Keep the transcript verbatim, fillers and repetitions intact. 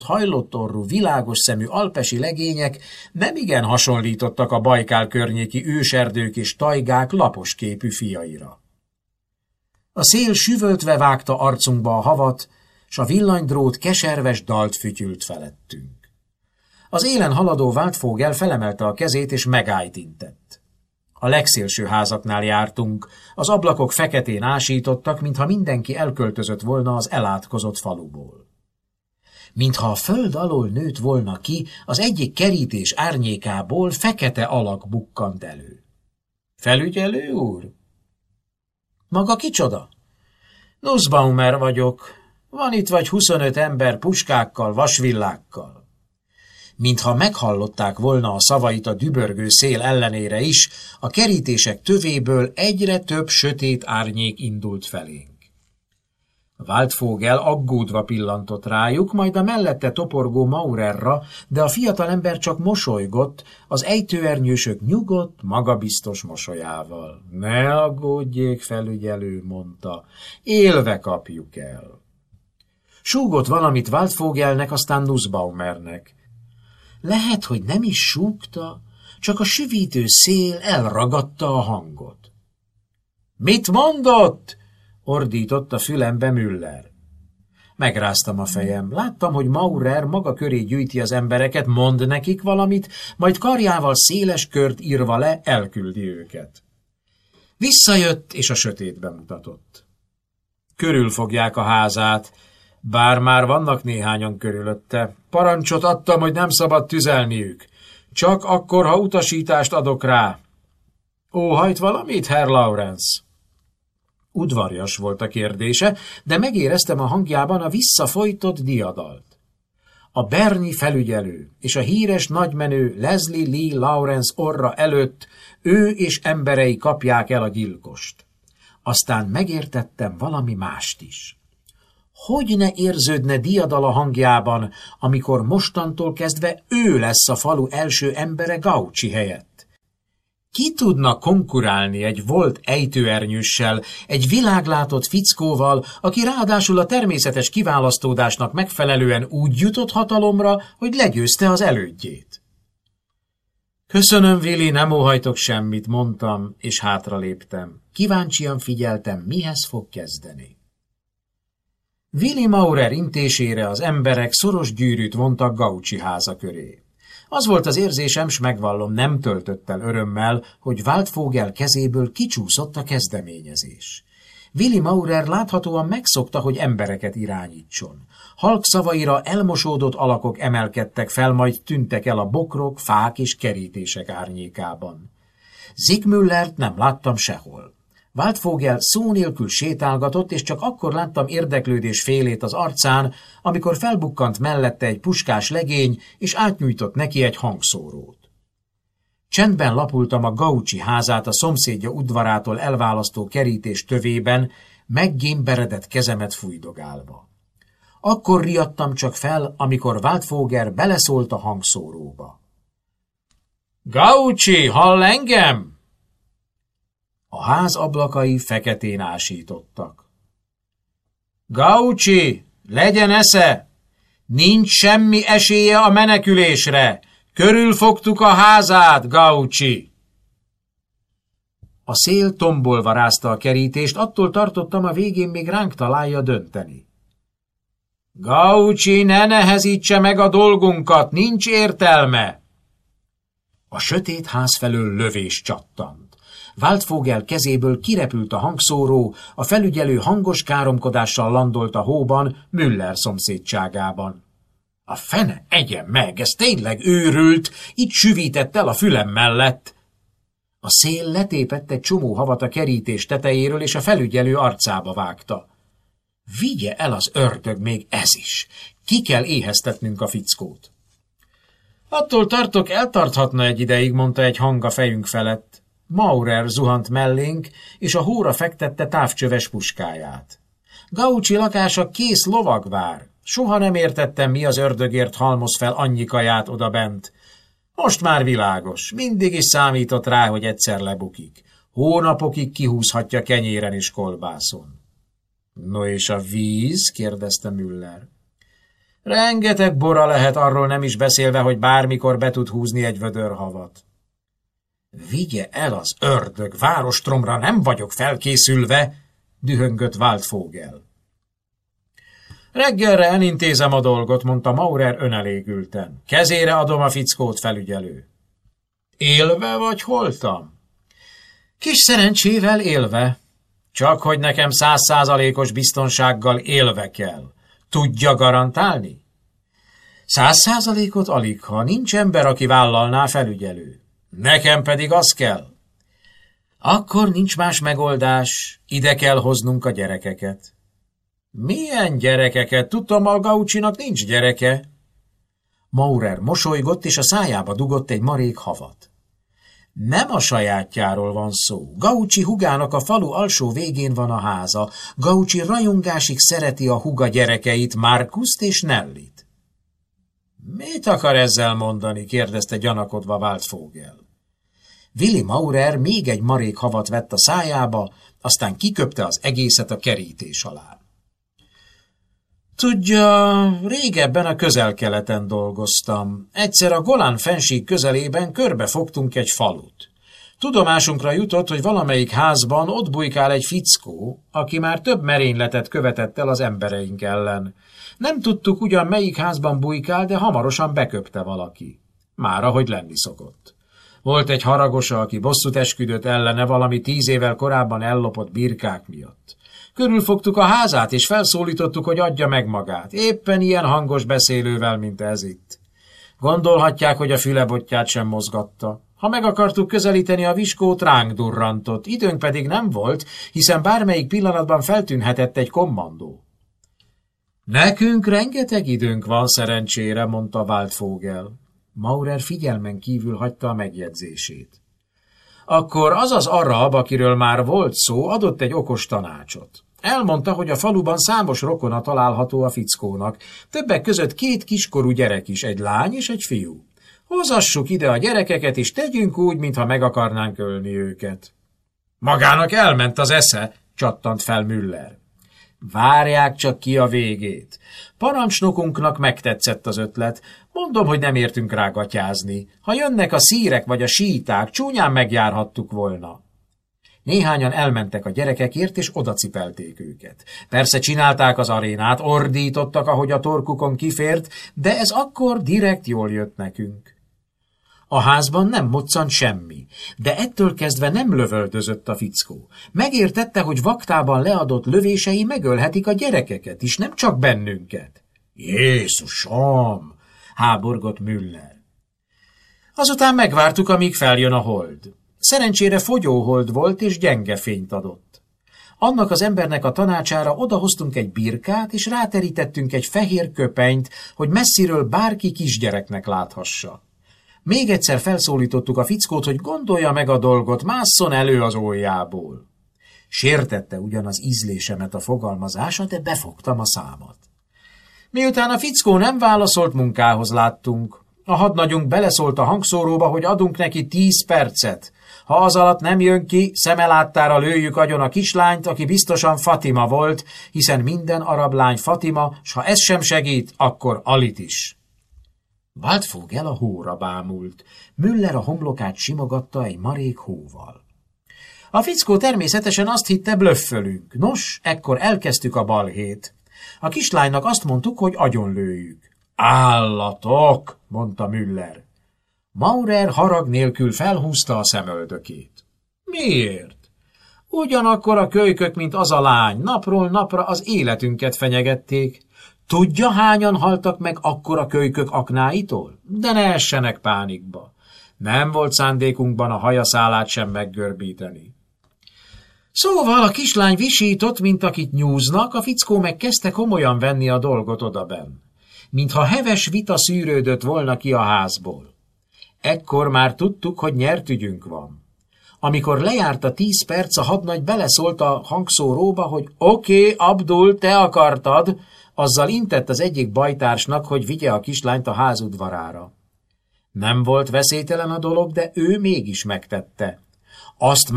hajlott orrú, világos szemű alpesi legények nemigen hasonlítottak a Bajkál környéki őserdők és tajgák lapos képű fiaira. A szél süvöltve vágta arcunkba a havat, s a villanydrót keserves dalt fütyült felettünk. Az élen haladó váltfógel felemelte a kezét és megállt intett. A legszélső házaknál jártunk, az ablakok feketén ásítottak, mintha mindenki elköltözött volna az elátkozott faluból. Mintha a föld alól nőtt volna ki, az egyik kerítés árnyékából fekete alak bukkant elő. Felügyelő úr? Maga kicsoda? Nussbaumer vagyok. Van itt vagy huszonöt ember puskákkal, vasvillákkal. Mintha meghallották volna a szavait a dübörgő szél ellenére is, a kerítések tövéből egyre több sötét árnyék indult felénk. Waldvogel aggódva pillantott rájuk, majd a mellette toporgó Maurerra, de a fiatalember csak mosolygott, az ejtőernyősök nyugodt, magabiztos mosolyával. Ne aggódjék, felügyelő, mondta, élve kapjuk el. Súgott valamit Waldvogelnek, aztán Nussbaumernek. Lehet, hogy nem is súgta, csak a süvítő szél elragadta a hangot. Mit mondott? Ordított a fülembe Müller. Megráztam a fejem. Láttam, hogy Maurer maga köré gyűjti az embereket, mond nekik valamit, majd karjával széles kört írva le, elküldi őket. Visszajött, és a sötétbe mutatott. Körülfogják a házát, bár már vannak néhányan körülötte. Parancsot adtam, hogy nem szabad tüzelniük. Csak akkor, ha utasítást adok rá. Óhajt valamit, Herr Laurens? Udvarjas volt a kérdése, de megéreztem a hangjában a visszafolytott diadalt. A berni felügyelő és a híres nagymenő Leslie Lee Lawrence orra előtt ő és emberei kapják el a gyilkost. Aztán megértettem valami mást is. Hogy ne érződne diadal a hangjában, amikor mostantól kezdve ő lesz a falu első embere Gaucsi helyett? Ki tudna konkurálni egy volt ejtőernyőssel, egy világlátott fickóval, aki ráadásul a természetes kiválasztódásnak megfelelően úgy jutott hatalomra, hogy legyőzte az elődjét? Köszönöm, Willi, nem óhajtok semmit, mondtam, és hátraléptem. Kíváncsian figyeltem, mihez fog kezdeni. Willi Maurer intésére az emberek szoros gyűrűt vontak Gaucsi háza köré. Az volt az érzésem, s megvallom, nem töltött el örömmel, hogy Waldvogel kezéből kicsúszott a kezdeményezés. Willi Maurer láthatóan megszokta, hogy embereket irányítson. Halk szavaira elmosódott alakok emelkedtek fel, majd tűntek el a bokrok, fák és kerítések árnyékában. Zigmüllert nem láttam sehol. Waldvogel szó nélkül sétálgatott, és csak akkor láttam érdeklődés félét az arcán, amikor felbukkant mellette egy puskás legény, és átnyújtott neki egy hangszórót. Csendben lapultam a Gaucsi házát a szomszédja udvarától elválasztó kerítés tövében, meggémberedett kezemet fújdogálva. Akkor riadtam csak fel, amikor Waldvogel beleszólt a hangszóróba. Gaucsi, hall engem? A ház ablakai feketén ásítottak. Gaucsi, legyen esze! Nincs semmi esélye a menekülésre! Körülfogtuk a házát, Gaucsi! A szél tombolva rázta a kerítést, attól tartottam, a végén még ránk találja dönteni. Gaucsi, ne nehezítse meg a dolgunkat, nincs értelme! A sötét ház felől lövés csattant. Waldvogel kezéből kirepült a hangszóró, a felügyelő hangos káromkodással landolt a hóban, Müller szomszédságában. A fene egye meg, ez tényleg őrült, itt süvített el a fülem mellett. A szél letépett egy csomó havat a kerítés tetejéről, és a felügyelő arcába vágta. Vigye el az ördög még ez is, ki kell éheztetnünk a fickót. Attól tartok, eltarthatna egy ideig, mondta egy hang a fejünk felett. Maurer zuhant mellénk, és a hóra fektette távcsöves puskáját. Gaucsi lakása kész lovagvár. Soha nem értettem, mi az ördögért halmoz fel annyi kaját odabent. Most már világos, mindig is számított rá, hogy egyszer lebukik. Hónapokig kihúzhatja kenyéren és kolbászon. No és a víz? kérdezte Müller. Rengeteg bora lehet, arról nem is beszélve, hogy bármikor be tud húzni egy vödör havat. Vigye el az ördög, várostromra nem vagyok felkészülve, dühöngött Waldvogel. Reggelre elintézem a dolgot, mondta Maurer önelégülten. Kezére adom a fickót, felügyelő. Élve vagy holtam? Kis szerencsével élve. Csak hogy nekem száz százalékos biztonsággal élve kell. Tudja garantálni? Száz százalékot alig, ha nincs ember, aki vállalná, felügyelő. Nekem pedig az kell. Akkor nincs más megoldás, ide kell hoznunk a gyerekeket. Milyen gyerekeket? Tudtam, a Gaucsinak nincs gyereke. Maurer mosolygott, és a szájába dugott egy marék havat. Nem a sajátjáról van szó. Gaucsi hugának a falu alsó végén van a háza. Gaucsi rajongásig szereti a huga gyerekeit, Markuszt és Nellit. Mit akar ezzel mondani? Kérdezte gyanakodva Waldvogel. Willi Maurer még egy marék havat vett a szájába, aztán kiköpte az egészet a kerítés alá. Tudja, régebben a Közel-Keleten dolgoztam. Egyszer a Golán fennsík közelében körbefogtunk egy falut. Tudomásunkra jutott, hogy valamelyik házban ott bujkál egy fickó, aki már több merényletet követett el az embereink ellen. Nem tudtuk ugyan melyik házban bujkál, de hamarosan beköpte valaki. Már ahogy lenni szokott. Volt egy haragosa, aki bosszút esküdött ellene valami tíz évvel korábban ellopott birkák miatt. Körülfogtuk a házát, és felszólítottuk, hogy adja meg magát. Éppen ilyen hangos beszélővel, mint ez itt. Gondolhatják, hogy a fülebottyát sem mozgatta. Ha meg akartuk közelíteni a viskót, ránk durrantott. Időnk pedig nem volt, hiszen bármelyik pillanatban feltűnhetett egy kommandó. Nekünk rengeteg időnk van szerencsére, mondta Waldvogel. Maurer figyelmen kívül hagyta a megjegyzését. Akkor az az arab, akiről már volt szó, adott egy okos tanácsot. Elmondta, hogy a faluban számos rokona található a fickónak, többek között két kiskorú gyerek is, egy lány és egy fiú. Hozassuk ide a gyerekeket, és tegyünk úgy, mintha meg akarnánk ölni őket. Magának elment az esze, csattant fel Müller. Várják csak ki a végét. Parancsnokunknak megtetszett az ötlet. Mondom, hogy nem értünk rá gatyázni. Ha jönnek a szírek vagy a síták, csúnyán megjárhattuk volna. Néhányan elmentek a gyerekekért, és odacipelték őket. Persze csinálták az arénát, ordítottak, ahogy a torkukon kifért, de ez akkor direkt jól jött nekünk. A házban nem moccant semmi, de ettől kezdve nem lövöldözött a fickó. Megértette, hogy vaktában leadott lövései megölhetik a gyerekeket is, nem csak bennünket. Jézusom! Háborgott Müller. Azután megvártuk, amíg feljön a hold. Szerencsére fogyóhold volt, és gyenge fényt adott. Annak az embernek a tanácsára odahoztunk egy birkát, és ráterítettünk egy fehér köpenyt, hogy messziről bárki kisgyereknek láthassa. Még egyszer felszólítottuk a fickót, hogy gondolja meg a dolgot, másszon elő az óljából. Sértette ugyan az ízlésemet a fogalmazása, de befogtam a számat. Miután a fickó nem válaszolt, munkához láttunk. A hadnagyunk beleszólt a hangszóróba, hogy adunk neki tíz percet. Ha az alatt nem jön ki, szemeláttára lőjük agyon a kislányt, aki biztosan Fatima volt, hiszen minden arab lány Fatima, s ha ez sem segít, akkor Alit is. Waldvogel a hóra bámult. Müller a homlokát simogatta egy marék hóval. A fickó természetesen azt hitte, blöffölünk. Nos, ekkor elkezdtük a balhét. A kislánynak azt mondtuk, hogy agyonlőjük. Állatok, mondta Müller. Maurer harag nélkül felhúzta a szemöldökét. Miért? Ugyanakkor a kölykök, mint az a lány, napról napra az életünket fenyegették. Tudja, hányan haltak meg akkor a kölykök aknáitól? De ne essenek pánikba. Nem volt szándékunkban a hajaszálát sem meggörbíteni. Szóval a kislány visított, mint akit nyúznak, a fickó meg kezdte komolyan venni a dolgot odabenn. Mintha heves vita szűrődött volna ki a házból. Ekkor már tudtuk, hogy nyert ügyünk van. Amikor lejárt a tíz perc, a hadnagy beleszólt a hangszóróba, hogy oké, okay, Abdul, te akartad, azzal intett az egyik bajtársnak, hogy vigye a kislányt a ház udvarára. Nem volt veszélytelen a dolog, de ő mégis megtette. Azt